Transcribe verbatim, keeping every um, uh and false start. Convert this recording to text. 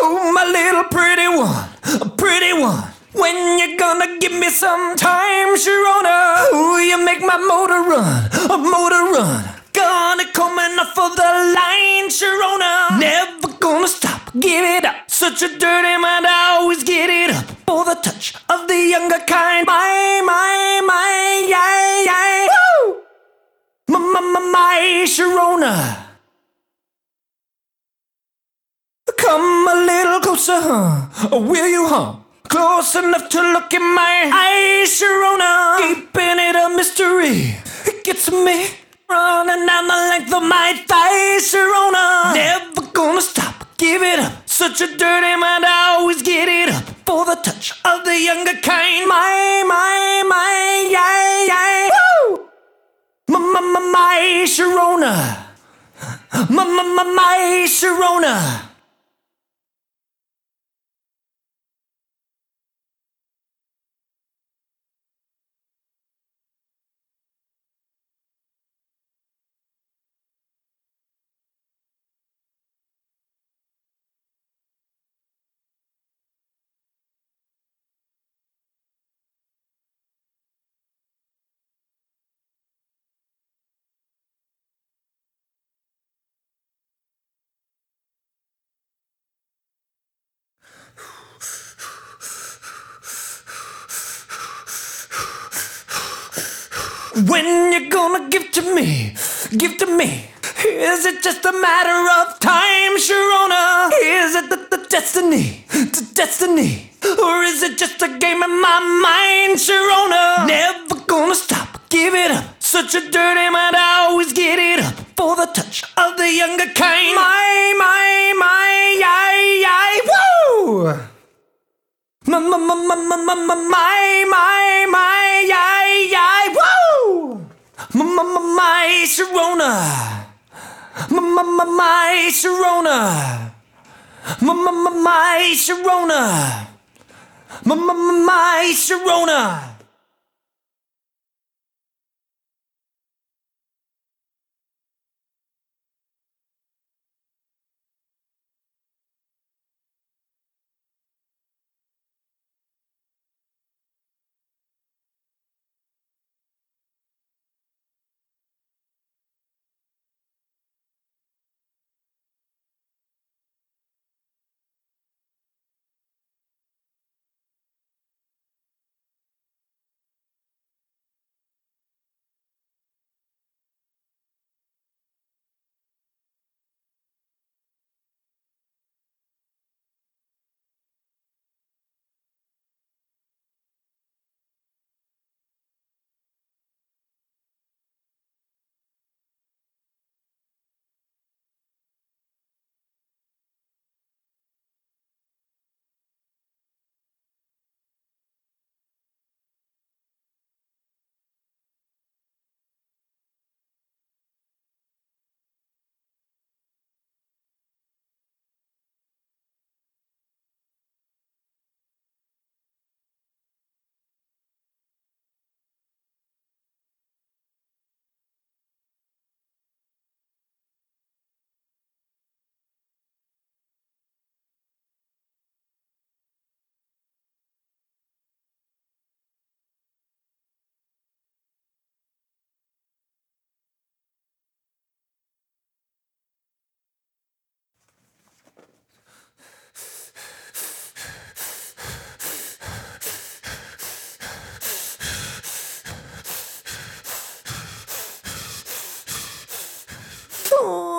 Oh, my little pretty one, a pretty one. When you gonna give me some time, Sharona? Ooh, you make my motor run, a motor run. Gonna coming off of the line, Sharona. Never gonna stop, give it up. Such a dirty mind, I always get it up. For the touch of the younger kind. My, my, my, yay, yay. Woo! My, my, my, my, Sharona. Come a little closer, huh? Or will you, huh? Close enough to look in my eyes, Sharona. Keeping it a mystery. It gets me running down the length of my thighs, Sharona. Never gonna stop, give it up. Such a dirty mind, I always get it up. For the touch of the younger kind. My, my, my, yay, yay. Woo! My, my, my, my, Sharona. My, my, my, my, Sharona. When you gonna give to me, give to me? Is it just a matter of time, Sharona? Is it the, the destiny, the destiny? Or is it just a game in my mind, Sharona? Never gonna stop, give it up. Such a dirty mind, I always get it up. For the touch of the younger kind. My, my, my, yay, yay, woo! My, my, my, my, my, my, my, my, my, yay, yay, woo! My, my, my, my, Sharona. My, my, my, my, Sharona. My, my, my, my, Sharona. My, my, my, my, Sharona. Oh.